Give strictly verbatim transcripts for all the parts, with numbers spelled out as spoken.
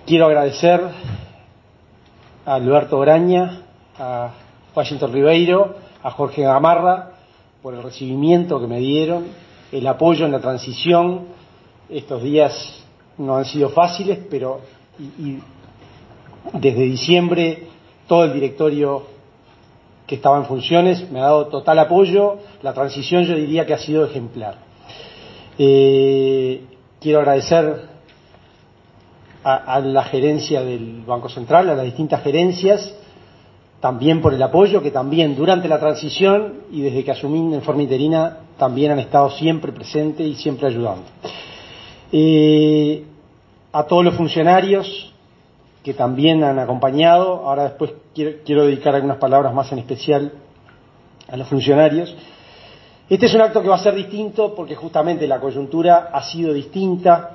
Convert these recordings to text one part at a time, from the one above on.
quiero agradecer a Alberto Oraña, a Washington Ribeiro, a Jorge Gamarra por el recibimiento que me dieron, el apoyo en la transición. Estos días no han sido fáciles, pero y, y desde diciembre todo el directorio que estaba en funciones me ha dado total apoyo. La transición yo diría que ha sido ejemplar. Eh, quiero agradecer a, a la gerencia del Banco Central, a las distintas gerencias, también por el apoyo, que también durante la transición y desde que asumí en forma interina también han estado siempre presentes y siempre ayudando. Eh, a todos los funcionarios que también han acompañado. Ahora después quiero, quiero dedicar algunas palabras más en especial a los funcionarios. Este es un acto que va a ser distinto porque justamente la coyuntura ha sido distinta,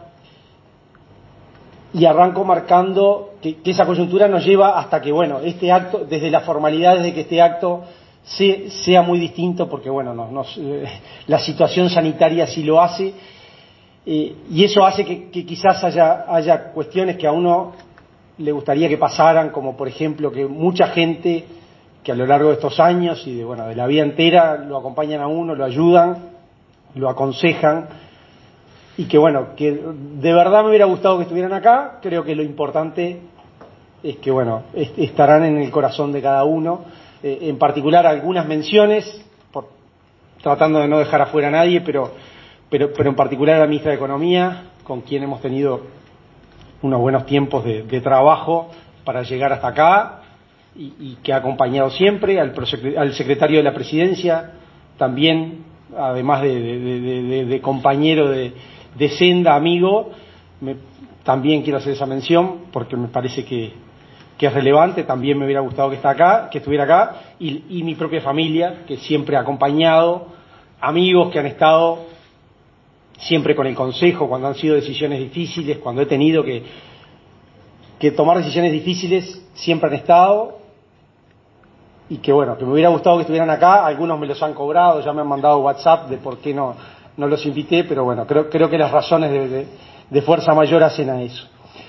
y arranco marcando que, que esa coyuntura nos lleva hasta que, bueno, este acto, desde las formalidades de que este acto se, sea muy distinto, porque, bueno, nos, nos, eh, la situación sanitaria sí lo hace, eh, y eso hace que, que quizás haya, haya cuestiones que a uno le gustaría que pasaran, como por ejemplo que mucha gente que a lo largo de estos años y de, bueno, de la vida entera lo acompañan a uno, lo ayudan, lo aconsejan, y que, bueno, que de verdad me hubiera gustado que estuvieran acá. Creo que lo importante es que, bueno, est- estarán en el corazón de cada uno. Eh, en particular algunas menciones, por, tratando de no dejar afuera a nadie, pero, pero, pero en particular a la ministra de Economía, con quien hemos tenido unos buenos tiempos de, de trabajo para llegar hasta acá, y, y que ha acompañado siempre, al, prosecre- al secretario de la Presidencia, también, además de, de, de, de, de compañero de, de senda, amigo. Me, también quiero hacer esa mención porque me parece que, que es relevante. También me hubiera gustado que, está acá, que estuviera acá, y, y mi propia familia, que siempre ha acompañado, amigos que han estado siempre con el consejo cuando han sido decisiones difíciles, cuando he tenido que, que tomar decisiones difíciles, siempre han estado. Y que, bueno, que me hubiera gustado que estuvieran acá. Algunos me los han cobrado, ya me han mandado WhatsApp de por qué no, no los invité, pero bueno, creo, creo que las razones de, de, de fuerza mayor hacen a eso.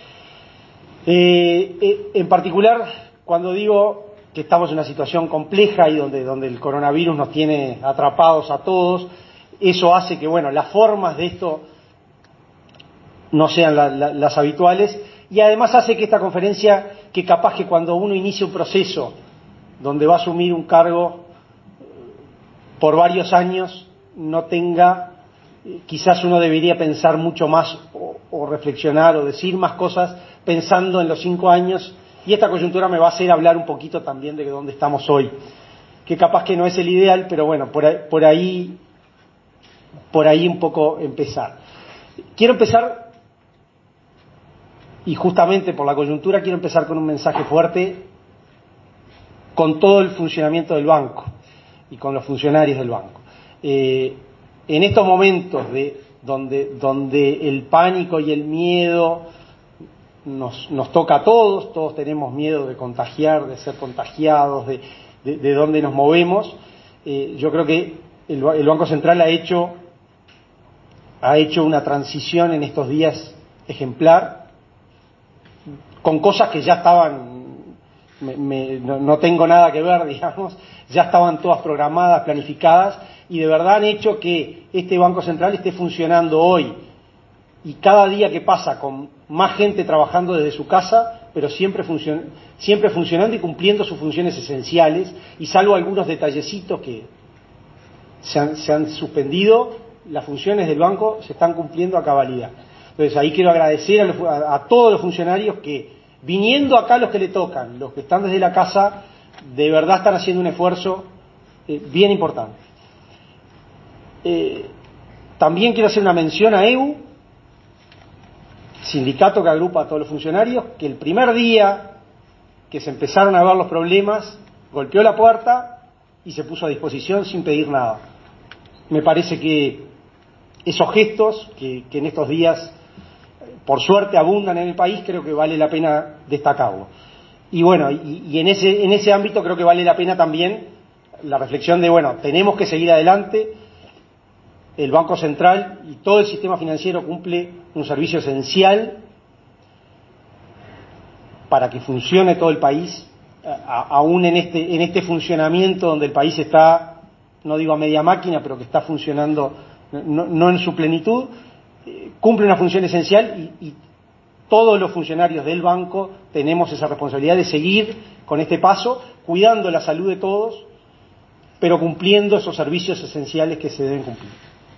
Eh, eh, en particular, cuando digo que estamos en una situación compleja y donde, donde el coronavirus nos tiene atrapados a todos, eso hace que, bueno, las formas de esto no sean la, la, las habituales, y además hace que esta conferencia, que capaz que cuando uno inicia un proceso donde va a asumir un cargo por varios años, no tenga, quizás uno debería pensar mucho más o, o reflexionar o decir más cosas pensando en los cinco años, y esta coyuntura me va a hacer hablar un poquito también de dónde estamos hoy, que capaz que no es el ideal, pero bueno, por ahí, por ahí, por ahí un poco empezar. Quiero empezar, y justamente por la coyuntura quiero empezar con un mensaje fuerte con todo el funcionamiento del banco y con los funcionarios del banco. Eh, en estos momentos de, donde, donde el pánico y el miedo nos, nos toca a todos, todos tenemos miedo de contagiar, de ser contagiados, de, de, de dónde nos movemos, eh, yo creo que el, el Banco Central ha hecho, ha hecho una transición en estos días ejemplar, con cosas que ya estaban... Me, me, no, no tengo nada que ver, digamos, ya estaban todas programadas, planificadas, y de verdad han hecho que este Banco Central esté funcionando hoy, y cada día que pasa con más gente trabajando desde su casa, pero siempre, funcion, siempre funcionando y cumpliendo sus funciones esenciales, y salvo algunos detallecitos que se han, se han suspendido, las funciones del banco se están cumpliendo a cabalidad. Entonces ahí quiero agradecer a, los, a, a todos los funcionarios que, viniendo acá los que le tocan, los que están desde la casa, de verdad están haciendo un esfuerzo eh, bien importante. Eh, también quiero hacer una mención a E U, sindicato que agrupa a todos los funcionarios, que el primer día que se empezaron a ver los problemas, golpeó la puerta y se puso a disposición sin pedir nada. Me parece que esos gestos que, que en estos días, por suerte, abundan en el país, creo que vale la pena destacarlo. Y bueno, y, y en ese en ese ámbito creo que vale la pena también la reflexión de, bueno, tenemos que seguir adelante. El Banco Central y todo el sistema financiero cumple un servicio esencial, para que funcione todo el país, a, aún en este, en este funcionamiento donde el país está, no digo a media máquina, pero que está funcionando no, no en su plenitud, eh, cumple una función esencial y, y todos los funcionarios del banco tenemos esa responsabilidad de seguir con este paso, cuidando la salud de todos, pero cumpliendo esos servicios esenciales que se deben cumplir.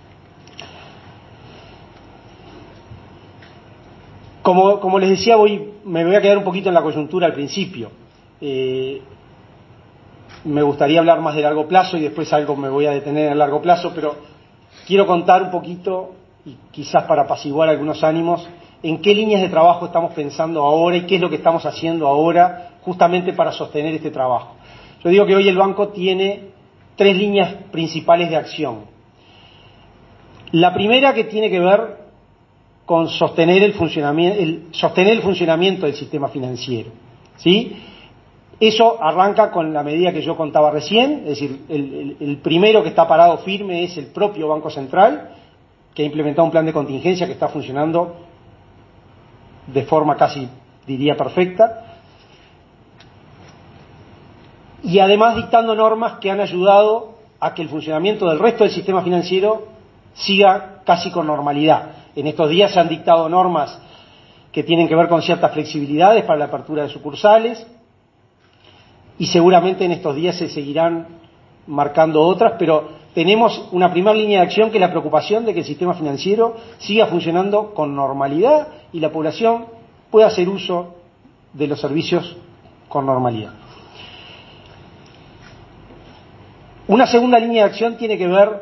Como, como les decía, voy, me voy a quedar un poquito en la coyuntura al principio. Eh, me gustaría hablar más de largo plazo y después algo me voy a detener en el largo plazo, pero quiero contar un poquito, y quizás para apaciguar algunos ánimos, en qué líneas de trabajo estamos pensando ahora y qué es lo que estamos haciendo ahora justamente para sostener este trabajo. Yo digo que hoy el banco tiene tres líneas principales de acción. La primera, que tiene que ver con sostener el funcionamiento, el, sostener el funcionamiento del sistema financiero, ¿sí? Eso arranca con la medida que yo contaba recién, es decir, el, el, el primero que está parado firme es el propio Banco Central, que ha implementado un plan de contingencia que está funcionando de forma casi, diría, perfecta, y además dictando normas que han ayudado a que el funcionamiento del resto del sistema financiero siga casi con normalidad. En estos días se han dictado normas que tienen que ver con ciertas flexibilidades para la apertura de sucursales y seguramente en estos días se seguirán marcando otras, pero tenemos una primera línea de acción que es la preocupación de que el sistema financiero siga funcionando con normalidad y la población pueda hacer uso de los servicios con normalidad. Una segunda línea de acción tiene que ver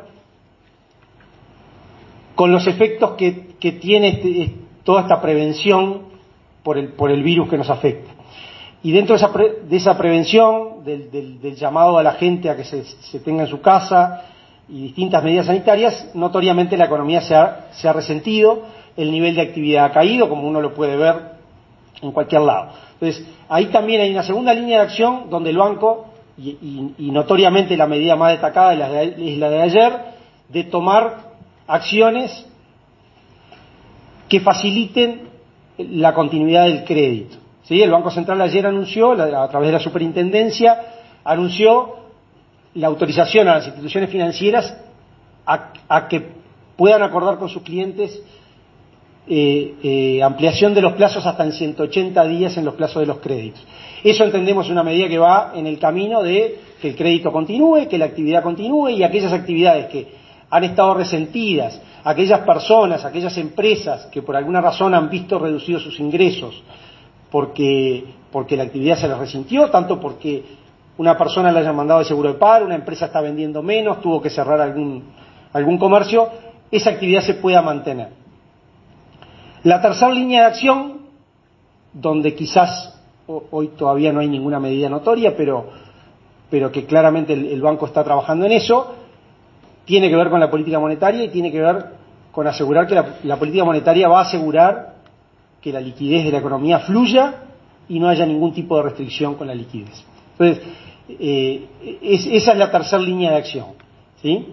con los efectos que, que tiene este, toda esta prevención por el, por el virus que nos afecta. Y dentro de esa, pre, de esa prevención, del, del, del llamado a la gente a que se, se tenga en su casa y distintas medidas sanitarias, notoriamente la economía se ha, se ha resentido, el nivel de actividad ha caído, como uno lo puede ver en cualquier lado. Entonces, ahí también hay una segunda línea de acción donde el banco, y, y, y notoriamente la medida más destacada es la de, es la de ayer, de tomar acciones que faciliten la continuidad del crédito. ¿Sí? El Banco Central ayer anunció, a través de la superintendencia, anunció la autorización a las instituciones financieras a, a que puedan acordar con sus clientes eh, eh, ampliación de los plazos hasta en ciento ochenta días en los plazos de los créditos. Eso entendemos una medida que va en el camino de que el crédito continúe, que la actividad continúe y aquellas actividades que han estado resentidas, aquellas personas, aquellas empresas que por alguna razón han visto reducidos sus ingresos porque, porque la actividad se les resintió, tanto porque una persona le haya mandado de seguro de paro, una empresa está vendiendo menos, tuvo que cerrar algún, algún comercio, esa actividad se pueda mantener. La tercera línea de acción, donde quizás hoy todavía no hay ninguna medida notoria, pero, pero que claramente el, el banco está trabajando en eso, tiene que ver con la política monetaria y tiene que ver con asegurar que la, la política monetaria va a asegurar que la liquidez de la economía fluya y no haya ningún tipo de restricción con la liquidez. Entonces, eh, es, esa es la tercera línea de acción, ¿sí?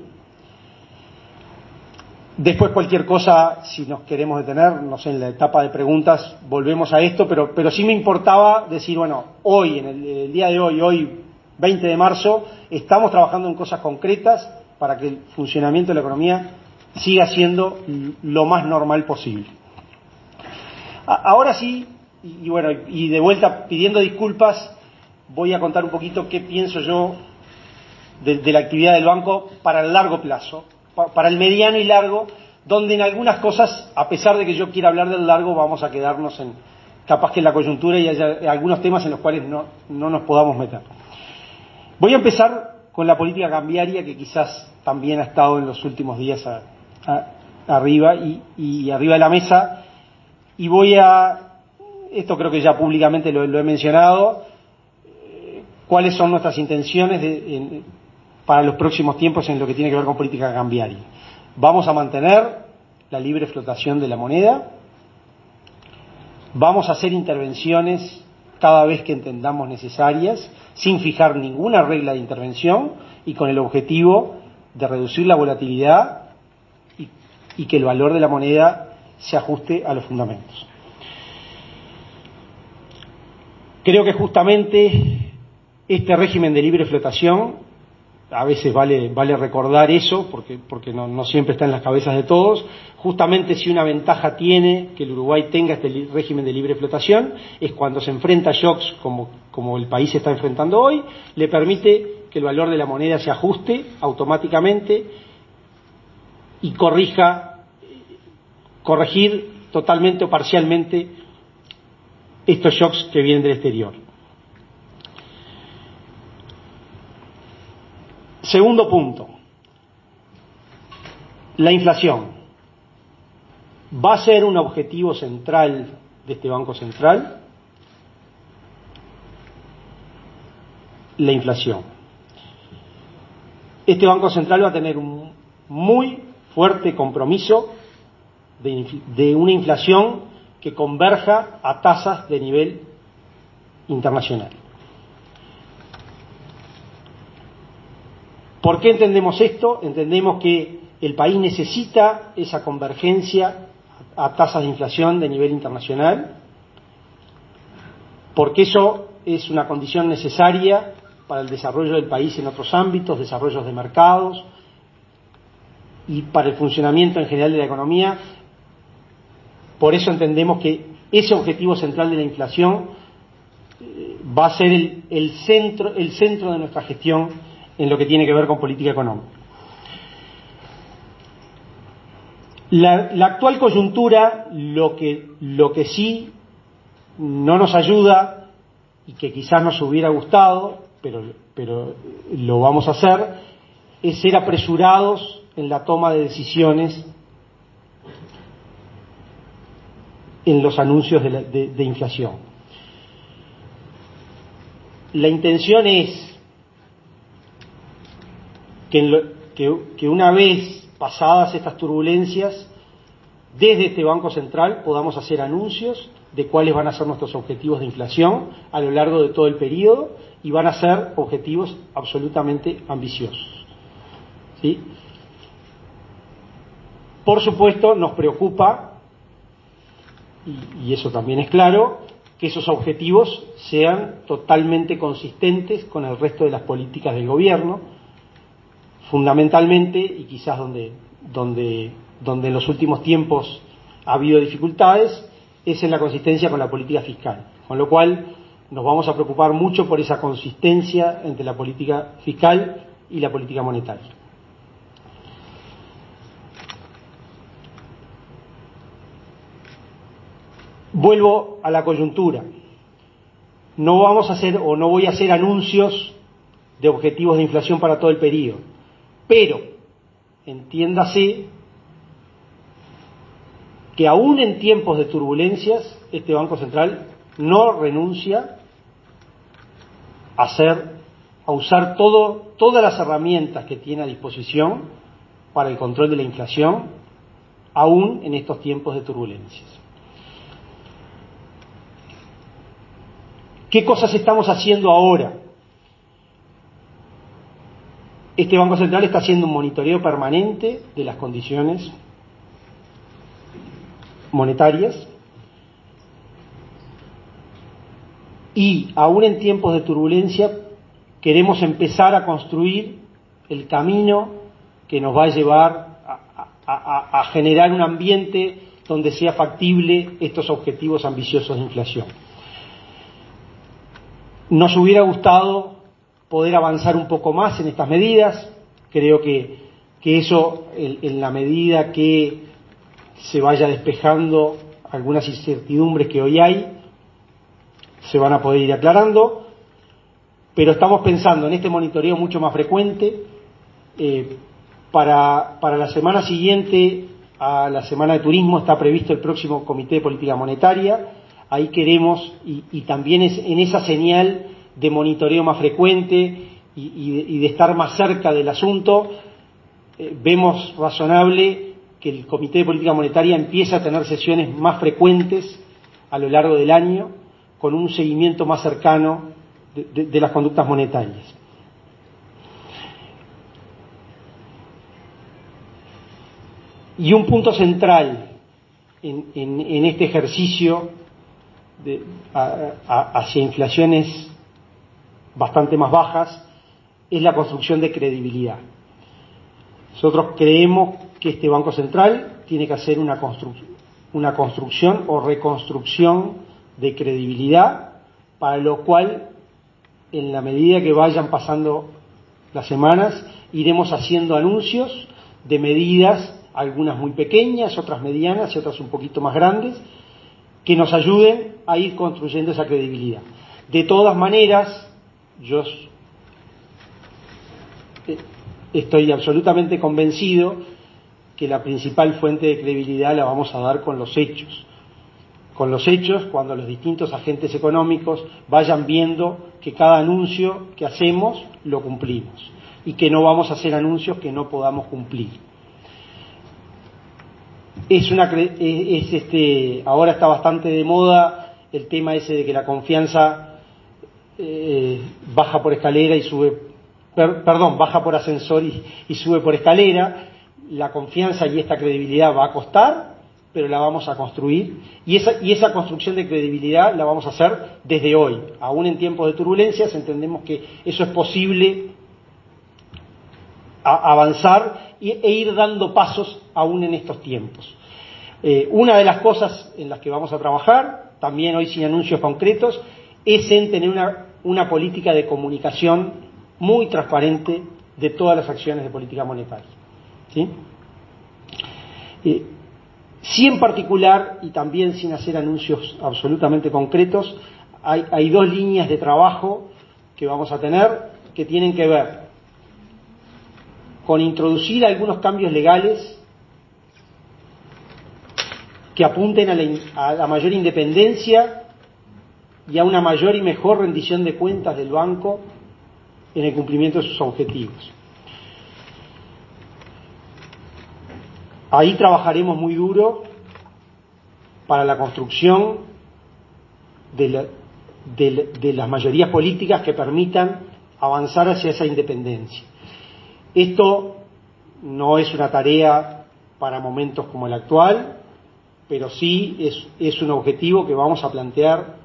Después cualquier cosa, si nos queremos detener, no sé, en la etapa de preguntas, volvemos a esto, pero, pero sí me importaba decir, bueno, hoy, en el, el día de hoy, hoy veinte de marzo, estamos trabajando en cosas concretas para que el funcionamiento de la economía siga siendo lo más normal posible. Ahora sí, y bueno, y de vuelta pidiendo disculpas, voy a contar un poquito qué pienso yo de, de la actividad del banco para el largo plazo, para el mediano y largo, donde en algunas cosas, a pesar de que yo quiera hablar del largo, vamos a quedarnos en, capaz que en la coyuntura y haya algunos temas en los cuales no, no nos podamos meter. Voy a empezar con la política cambiaria, que quizás también ha estado en los últimos días a, a, arriba y, y arriba de la mesa, y voy a, esto creo que ya públicamente lo, lo he mencionado, eh, cuáles son nuestras intenciones de, en, para los próximos tiempos en lo que tiene que ver con política cambiaria. Vamos a mantener la libre flotación de la moneda, vamos a hacer intervenciones cada vez que entendamos necesarias, sin fijar ninguna regla de intervención y con el objetivo de reducir la volatilidad y, y que el valor de la moneda se ajuste a los fundamentos. Creo que justamente este régimen de libre flotación, a veces vale, vale recordar eso, porque, porque no, no siempre está en las cabezas de todos, justamente si una ventaja tiene que el Uruguay tenga este li- régimen de libre flotación, es cuando se enfrenta a shocks como, como el país está enfrentando hoy, le permite que el valor de la moneda se ajuste automáticamente y corrija, corregir totalmente o parcialmente estos shocks que vienen del exterior. Segundo punto, la inflación. ¿Va a ser un objetivo central de este Banco Central? La inflación. Este Banco Central va a tener un muy fuerte compromiso de, de una inflación que converja a tasas de nivel internacional. ¿Por qué entendemos esto? Entendemos que el país necesita esa convergencia a tasas de inflación de nivel internacional, porque eso es una condición necesaria para el desarrollo del país en otros ámbitos, desarrollos de mercados y para el funcionamiento en general de la economía. Por eso entendemos que ese objetivo central de la inflación va a ser el, el centro, el centro de nuestra gestión en lo que tiene que ver con política económica. La, la actual coyuntura, lo que, lo que sí no nos ayuda y que quizás nos hubiera gustado, pero, pero lo vamos a hacer, es ser apresurados en la toma de decisiones en los anuncios de, la, de, de inflación. La intención es que, en lo, que, que una vez pasadas estas turbulencias, desde este Banco Central podamos hacer anuncios de cuáles van a ser nuestros objetivos de inflación a lo largo de todo el periodo, y van a ser objetivos absolutamente ambiciosos. ¿Sí? Por supuesto, nos preocupa, y, y eso también es claro, que esos objetivos sean totalmente consistentes con el resto de las políticas del gobierno, fundamentalmente, y quizás donde, donde, donde en los últimos tiempos ha habido dificultades, es en la consistencia con la política fiscal. Con lo cual nos vamos a preocupar mucho por esa consistencia entre la política fiscal y la política monetaria. Vuelvo a la coyuntura. No vamos a hacer o no voy a hacer anuncios de objetivos de inflación para todo el periodo, pero entiéndase que aún en tiempos de turbulencias este Banco Central no renuncia a hacer, a usar todo, todas las herramientas que tiene a disposición para el control de la inflación, aún en estos tiempos de turbulencias. ¿Qué cosas estamos haciendo ahora? Este Banco Central está haciendo un monitoreo permanente de las condiciones monetarias y, aún en tiempos de turbulencia, queremos empezar a construir el camino que nos va a llevar a, a, a generar un ambiente donde sea factible estos objetivos ambiciosos de inflación. Nos hubiera gustado poder avanzar un poco más en estas medidas. Creo que, que eso, en, en la medida que se vaya despejando algunas incertidumbres que hoy hay, se van a poder ir aclarando, pero estamos pensando en este monitoreo mucho más frecuente. Eh, para, para la semana siguiente a la Semana de Turismo está previsto el próximo Comité de Política Monetaria. Ahí queremos, y, y también es en esa señal de monitoreo más frecuente y, y, de, y de estar más cerca del asunto, eh, vemos razonable que el Comité de Política Monetaria empiece a tener sesiones más frecuentes a lo largo del año, con un seguimiento más cercano de, de, de las conductas monetarias. Y un punto central en, en, en este ejercicio de, a, a, hacia inflaciones bastante más bajas, es la construcción de credibilidad. Nosotros creemos que este Banco Central tiene que hacer una, constru una construcción o reconstrucción de credibilidad, para lo cual, en la medida que vayan pasando las semanas, iremos haciendo anuncios de medidas, algunas muy pequeñas, otras medianas y otras un poquito más grandes, que nos ayuden a ir construyendo esa credibilidad. De todas maneras, yo estoy absolutamente convencido que la principal fuente de credibilidad la vamos a dar con los hechos. Con los hechos, cuando los distintos agentes económicos vayan viendo que cada anuncio que hacemos lo cumplimos y que no vamos a hacer anuncios que no podamos cumplir. Es una, es este, ahora está bastante de moda el tema ese de que la confianza eh, baja por escalera y sube, per, perdón, baja por ascensor y, y sube por escalera. La confianza y esta credibilidad va a costar, pero la vamos a construir, y esa, y esa construcción de credibilidad la vamos a hacer desde hoy. Aún en tiempos de turbulencias entendemos que eso es posible, a, avanzar y, e ir dando pasos aún en estos tiempos. Eh, una de las cosas en las que vamos a trabajar, también hoy sin anuncios concretos, es en tener una, una política de comunicación muy transparente de todas las acciones de política monetaria. ¿Sí? Eh, sí, en particular, y también sin hacer anuncios absolutamente concretos, hay, hay dos líneas de trabajo que vamos a tener que tienen que ver con introducir algunos cambios legales que apunten a la, a la mayor independencia y a una mayor y mejor rendición de cuentas del banco en el cumplimiento de sus objetivos. Ahí trabajaremos muy duro para la construcción de, la, de, de las mayorías políticas que permitan avanzar hacia esa independencia. Esto no es una tarea para momentos como el actual, pero sí es, es un objetivo que vamos a plantear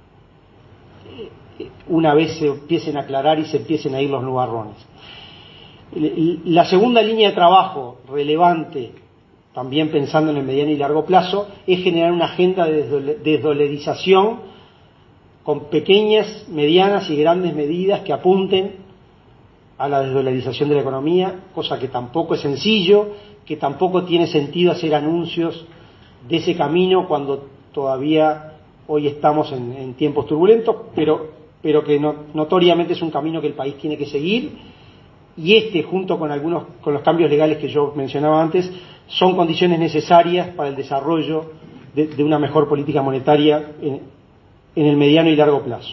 una vez se empiecen a aclarar y se empiecen a ir los nubarrones. La segunda línea de trabajo relevante, también pensando en el mediano y largo plazo, es generar una agenda de desdolarización con pequeñas, medianas y grandes medidas que apunten a la desdolarización de la economía, cosa que tampoco es sencillo, que tampoco tiene sentido hacer anuncios de ese camino cuando todavía hoy estamos en, en tiempos turbulentos, pero, pero que no, notoriamente es un camino que el país tiene que seguir, y este, junto con algunos con los cambios legales que yo mencionaba antes, son condiciones necesarias para el desarrollo de, de una mejor política monetaria en, en el mediano y largo plazo.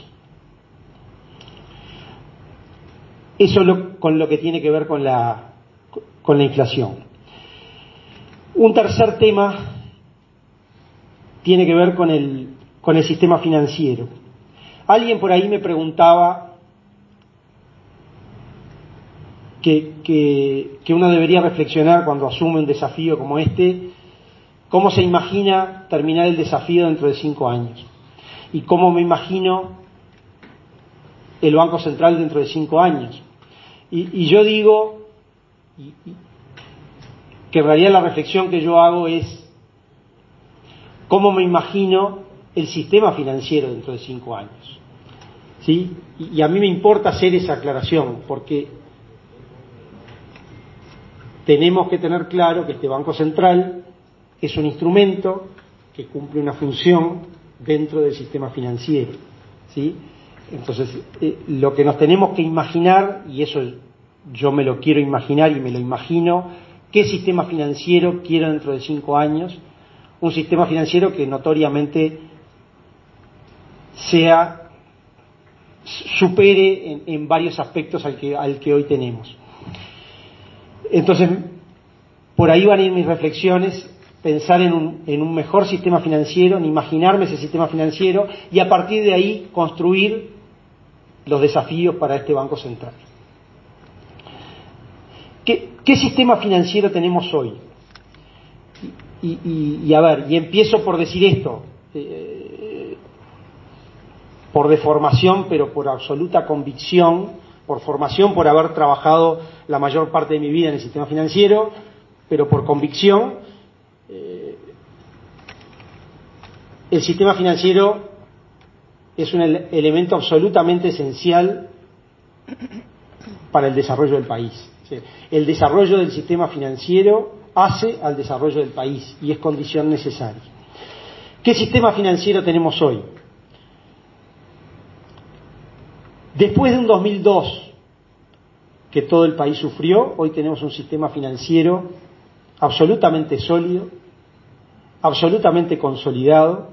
Eso es lo, con lo que tiene que ver con la, con la inflación. Un tercer tema tiene que ver con el, con el sistema financiero. Alguien por ahí me preguntaba que, que, que uno debería reflexionar cuando asume un desafío como este, cómo se imagina terminar el desafío dentro de cinco años y cómo me imagino el Banco Central dentro de cinco años. Y, y yo digo y, y, que en realidad la reflexión que yo hago es cómo me imagino el sistema financiero dentro de cinco años. ¿Sí? Y, y a mí me importa hacer esa aclaración, porque tenemos que tener claro que este Banco Central es un instrumento que cumple una función dentro del sistema financiero. ¿Sí? Entonces, eh, lo que nos tenemos que imaginar, y eso yo me lo quiero imaginar y me lo imagino, ¿qué sistema financiero quiero dentro de cinco años? Un sistema financiero que notoriamente sea supere en, en varios aspectos al que, al que hoy tenemos. Entonces, por ahí van a ir mis reflexiones, pensar en un, en un mejor sistema financiero, en imaginarme ese sistema financiero y a partir de ahí construir los desafíos para este Banco Central. ¿Qué, qué sistema financiero tenemos hoy? Y, y, y a ver, y empiezo por decir esto. Eh, por deformación, pero por absoluta convicción, por formación, por haber trabajado la mayor parte de mi vida en el sistema financiero, pero por convicción, eh, el sistema financiero es un ele- elemento absolutamente esencial para el desarrollo del país. Sí. El desarrollo del sistema financiero hace al desarrollo del país y es condición necesaria. ¿Qué sistema financiero tenemos hoy? Después de un dos mil dos que todo el país sufrió, hoy tenemos un sistema financiero absolutamente sólido, absolutamente consolidado,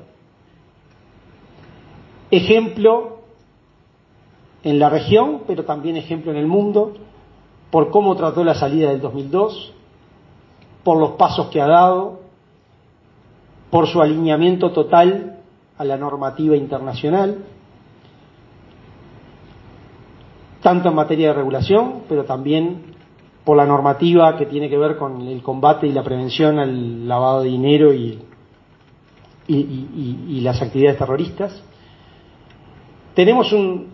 ejemplo en la región, pero también ejemplo en el mundo, por cómo trató la salida del dos mil dos, por los pasos que ha dado, por su alineamiento total a la normativa internacional, tanto en materia de regulación, pero también por la normativa que tiene que ver con el combate y la prevención al lavado de dinero y, y, y, y las actividades terroristas. Tenemos un,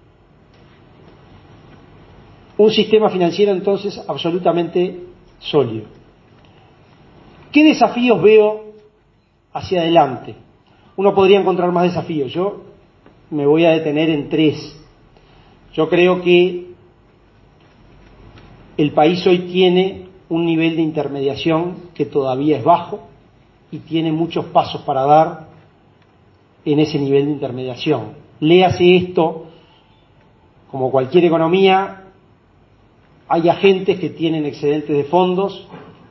un sistema financiero entonces absolutamente sólido. ¿Qué desafíos veo hacia adelante? Uno podría encontrar más desafíos. Yo me voy a detener en tres. Yo creo que el país hoy tiene un nivel de intermediación que todavía es bajo y tiene muchos pasos para dar en ese nivel de intermediación. Léase esto, como cualquier economía, hay agentes que tienen excedentes de fondos,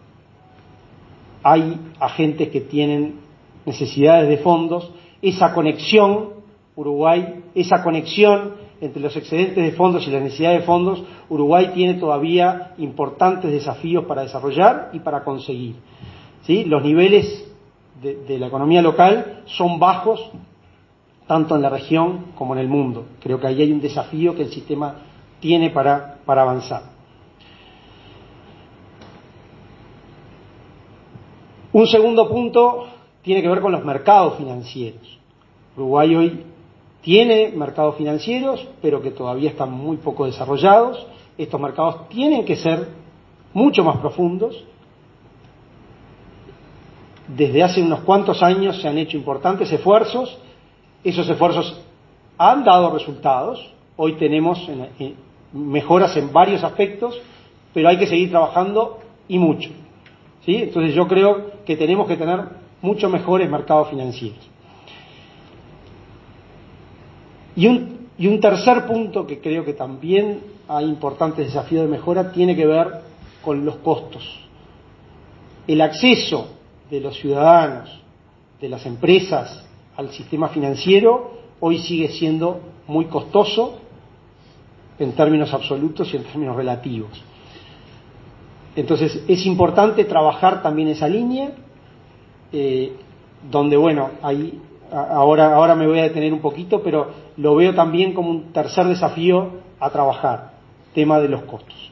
hay agentes que tienen necesidades de fondos. Esa conexión, Uruguay, esa conexión entre los excedentes de fondos y las necesidades de fondos, Uruguay tiene todavía importantes desafíos para desarrollar y para conseguir. ¿Sí? Los niveles de, de la economía local son bajos, tanto en la región como en el mundo. Creo que ahí hay un desafío que el sistema tiene para, para avanzar. Un segundo punto tiene que ver con los mercados financieros. Uruguay hoy tiene mercados financieros, pero que todavía están muy poco desarrollados. Estos mercados tienen que ser mucho más profundos. Desde hace unos cuantos años se han hecho importantes esfuerzos. Esos esfuerzos han dado resultados. Hoy tenemos en, en, mejoras en varios aspectos, pero hay que seguir trabajando y mucho. ¿Sí? Entonces yo creo que tenemos que tener mucho mejores mercados financieros. Y un, y un tercer punto que creo que también hay importantes desafíos de mejora tiene que ver con los costos. El acceso de los ciudadanos, de las empresas al sistema financiero hoy sigue siendo muy costoso en términos absolutos y en términos relativos. Entonces es importante trabajar también esa línea, eh, donde bueno, ahí ahora, ahora me voy a detener un poquito, pero lo veo también como un tercer desafío a trabajar, tema de los costos.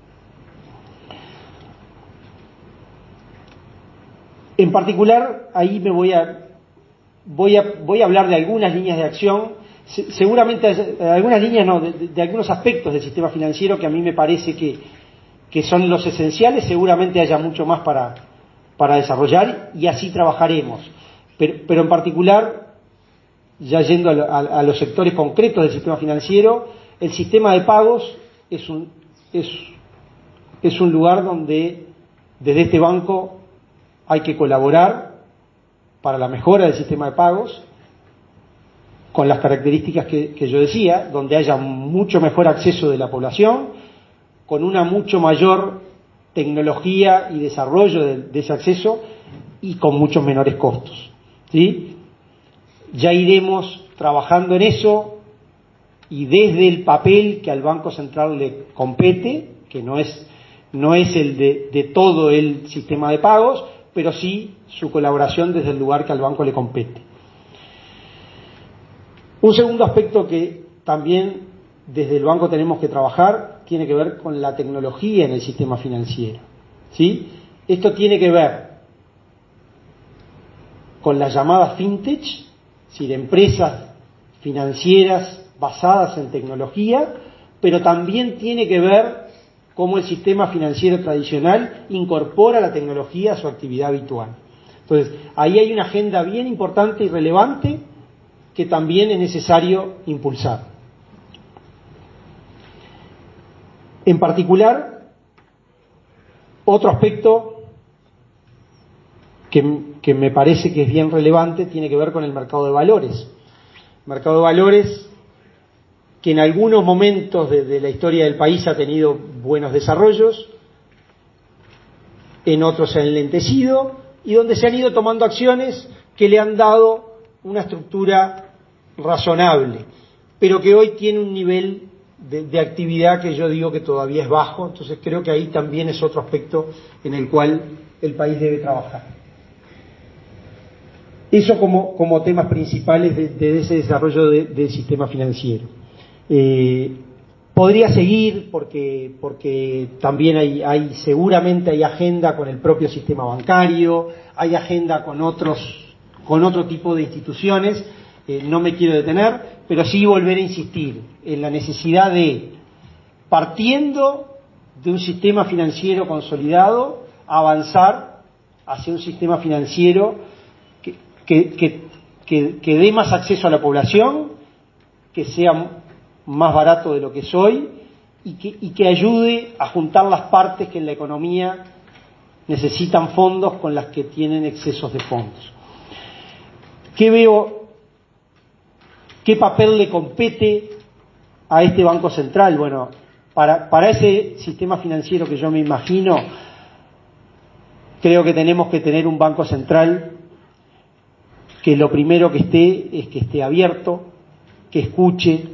En particular, ahí me voy a voy a voy a hablar de algunas líneas de acción, se, seguramente de algunas líneas no, de, de, de algunos aspectos del sistema financiero que a mí me parece que, que son los esenciales. Seguramente haya mucho más para, para desarrollar y así trabajaremos. Pero, pero en particular, ya yendo a, a, a los sectores concretos del sistema financiero, el sistema de pagos es un, es, es un lugar donde desde este banco hay que colaborar para la mejora del sistema de pagos, con las características que, que yo decía, donde haya mucho mejor acceso de la población, con una mucho mayor tecnología y desarrollo de, de ese acceso y con muchos menores costos. ¿Sí? Ya iremos trabajando en eso y desde el papel que al Banco Central le compete, que no es, no es el de, de todo el sistema de pagos, pero sí su colaboración desde el lugar que al banco le compete. Un segundo aspecto que también desde el banco tenemos que trabajar tiene que ver con la tecnología en el sistema financiero. ¿Sí? Esto tiene que ver con las llamadas fintech, es decir, empresas financieras basadas en tecnología, pero también tiene que ver cómo el sistema financiero tradicional incorpora la tecnología a su actividad habitual. Entonces, ahí hay una agenda bien importante y relevante que también es necesario impulsar. En particular, otro aspecto que, que me parece que es bien relevante tiene que ver con el mercado de valores. Mercado de valores que en algunos momentos de, de la historia del país ha tenido buenos desarrollos, en otros se ha enlentecido, y donde se han ido tomando acciones que le han dado una estructura razonable, pero que hoy tiene un nivel de, de actividad que yo digo que todavía es bajo. Entonces creo que ahí también es otro aspecto en el cual el país debe trabajar. Eso como, como temas principales de, de ese desarrollo de, del sistema financiero. Eh, podría seguir porque, porque también hay, hay, seguramente hay agenda con el propio sistema bancario, hay agenda con otros, con otro tipo de instituciones. Eh, no me quiero detener, pero sí volver a insistir en la necesidad de, partiendo de un sistema financiero consolidado, avanzar hacia un sistema financiero que, que, que, que, que dé más acceso a la población, que sea más barato de lo que es hoy y que, y que ayude a juntar las partes que en la economía necesitan fondos con las que tienen excesos de fondos. ¿Qué veo? ¿Qué papel le compete a este Banco Central? Bueno, para, para ese sistema financiero que yo me imagino, creo que tenemos que tener un Banco Central que lo primero que esté es que esté abierto, que escuche,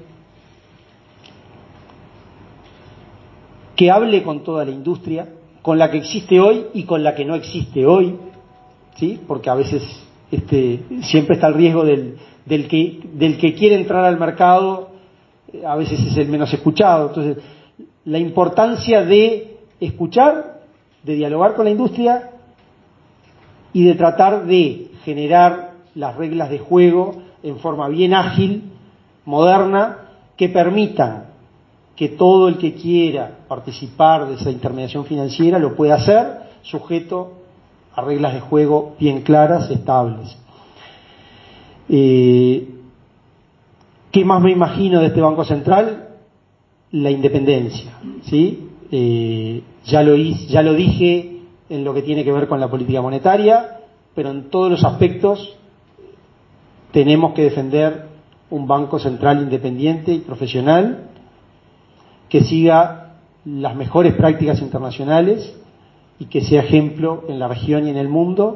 que hable con toda la industria, con la que existe hoy y con la que no existe hoy, ¿sí? Porque a veces este, siempre está el riesgo del, del, que, del que quiere entrar al mercado, a veces es el menos escuchado. Entonces, la importancia de escuchar, de dialogar con la industria y de tratar de generar las reglas de juego en forma bien ágil, moderna, que permitan que todo el que quiera participar de esa intermediación financiera lo pueda hacer, sujeto a reglas de juego bien claras, estables. Eh, ¿Qué más me imagino de este Banco Central? La independencia, ¿sí? Eh, ya lo hice, ya lo dije en lo que tiene que ver con la política monetaria, pero en todos los aspectos tenemos que defender un Banco Central independiente y profesional que siga las mejores prácticas internacionales y que sea ejemplo en la región y en el mundo,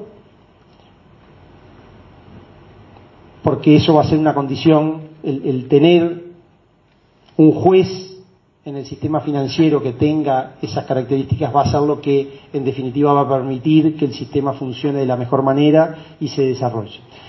porque eso va a ser una condición, el, el tener un juez en el sistema financiero que tenga esas características va a ser lo que en definitiva va a permitir que el sistema funcione de la mejor manera y se desarrolle.